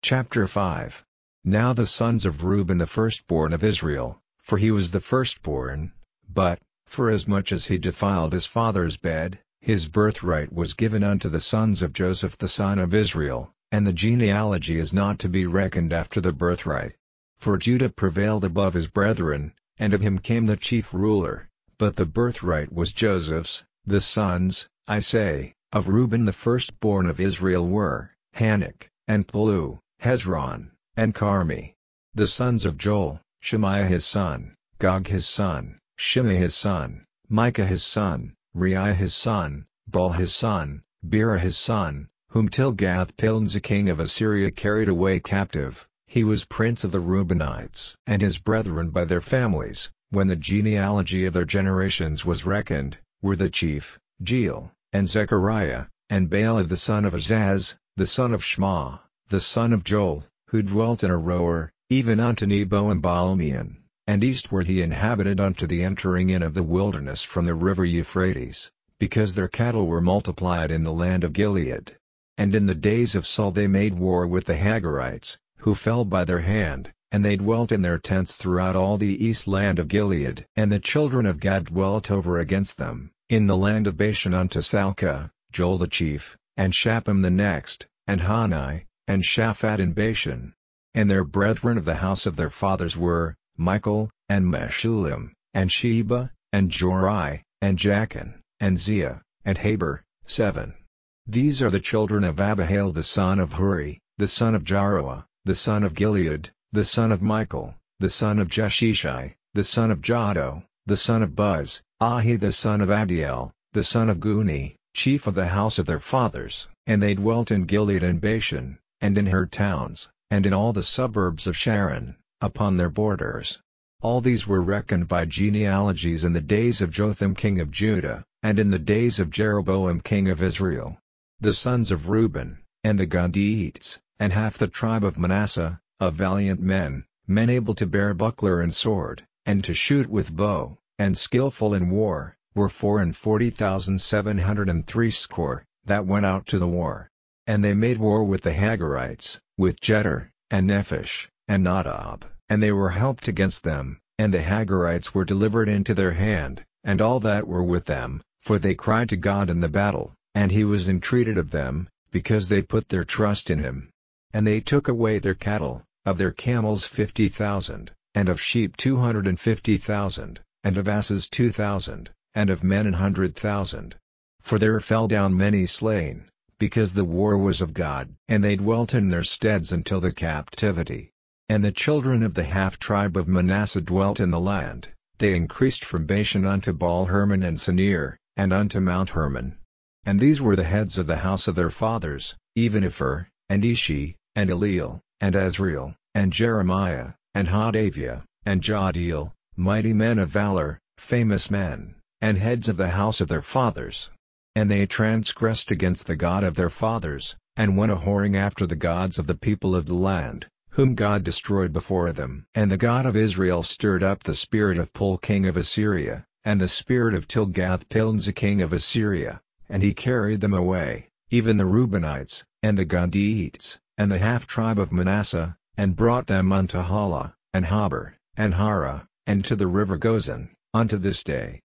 Chapter 5. Now the sons of Reuben the firstborn of Israel, for he was the firstborn, but, forasmuch as he defiled his father's bed, his birthright was given unto the sons of Joseph the son of Israel, and the genealogy is not to be reckoned after the birthright. For Judah prevailed above his brethren, and of him came the chief ruler, but the birthright was Joseph's. The sons, I say, of Reuben the firstborn of Israel were, Hanok, and Palu, Hezron, and Carmi. The sons of Joel, Shemaiah his son, Gog his son, Shimei his son, Micah his son, Reiah his son, Baal his son, Bera his son, whom Tilgath-Pilneser king of Assyria carried away captive. He was prince of the Reubenites. And his brethren by their families, when the genealogy of their generations was reckoned, were the chief, Jeiel, and Zechariah, and Baal the son of Azaz, the son of Shema, the son of Joel, who dwelt in Aroer, even unto Nebo and Baalmeon, and eastward he inhabited unto the entering in of the wilderness from the river Euphrates, because their cattle were multiplied in the land of Gilead. And in the days of Saul they made war with the Hagarites, who fell by their hand, and they dwelt in their tents throughout all the east land of Gilead. And the children of Gad dwelt over against them, in the land of Bashan unto Salcah, Joel the chief, and Shapham the next, and Hanai, and Shaphat in Bashan. And their brethren of the house of their fathers were, Michael, and Meshullam, and Sheba, and Jorai, and Jachin, and Zia, and Heber, 7. These are the children of Abihail the son of Huri, the son of Jaroah, the son of Gilead, the son of Michael, the son of Jeshishai, the son of Jahdo, the son of Buz, Ahi the son of Adiel, the son of Guni, chief of the house of their fathers. And they dwelt in Gilead and Bashan, and in her towns, and in all the suburbs of Sharon, upon their borders. All these were reckoned by genealogies in the days of Jotham king of Judah, and in the days of Jeroboam king of Israel. The sons of Reuben, and the Gadiites, and half the tribe of Manasseh, of valiant men, men able to bear buckler and sword, and to shoot with bow, and skillful in war, were 44,760, that went out to the war. And they made war with the Hagarites, with Jeter, and Nephish, and Nadab, and they were helped against them, and the Hagarites were delivered into their hand, and all that were with them, for they cried to God in the battle, and he was entreated of them, because they put their trust in him. And they took away their cattle, of their camels 50,000, and of sheep 250,000, and of asses 2,000, and of men 100,000. For there fell down many slain, because the war was of God. And they dwelt in their steads until the captivity. And the children of the half-tribe of Manasseh dwelt in the land. They increased from Bashan unto Baal-Hermon and Senir, and unto Mount Hermon. And these were the heads of the house of their fathers, even Epher, and Ishi, and Eliel, and Azriel, and Jeremiah, and Hodaviah, and Jadiel, mighty men of valor, famous men, and heads of the house of their fathers. And they transgressed against the God of their fathers, and went a-whoring after the gods of the people of the land, whom God destroyed before them. And the God of Israel stirred up the spirit of Pul king of Assyria, and the spirit of Tilgath-Pilneser king of Assyria, and he carried them away, even the Reubenites, and the Gadiites, and the half-tribe of Manasseh, and brought them unto Hala, and Habor, and Hara, and to the river Gozan, unto this day.